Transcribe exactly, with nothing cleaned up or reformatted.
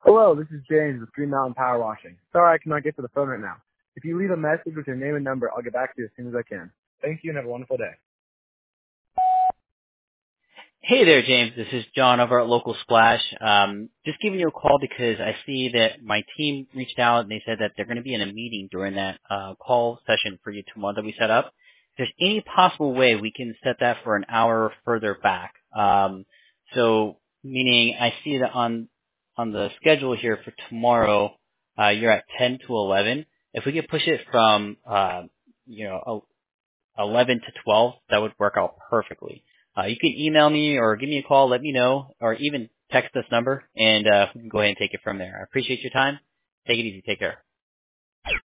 Hello, this is James with Green Mountain Power Washing. Sorry I cannot get to the phone right now. If you leave a message with your name and number, I'll get back to you as soon as I can. Thank you and have a wonderful day. Hey there, James. This is John over at Local Splash. Um, just giving you a call because I see that my team reached out and they said that they're going to be in a meeting during that uh, call session for you tomorrow that we set up. If there's any possible way we can set that for an hour further back. Um, so, meaning I see that on on the schedule here for tomorrow, uh, you're at ten to eleven. If we could push it from, uh, you know, eleven to twelve, that would work out perfectly. Uh, you can email me or give me a call, let me know, or even text this number, and uh, we can go ahead and take it from there. I appreciate your time. Take it easy. Take care.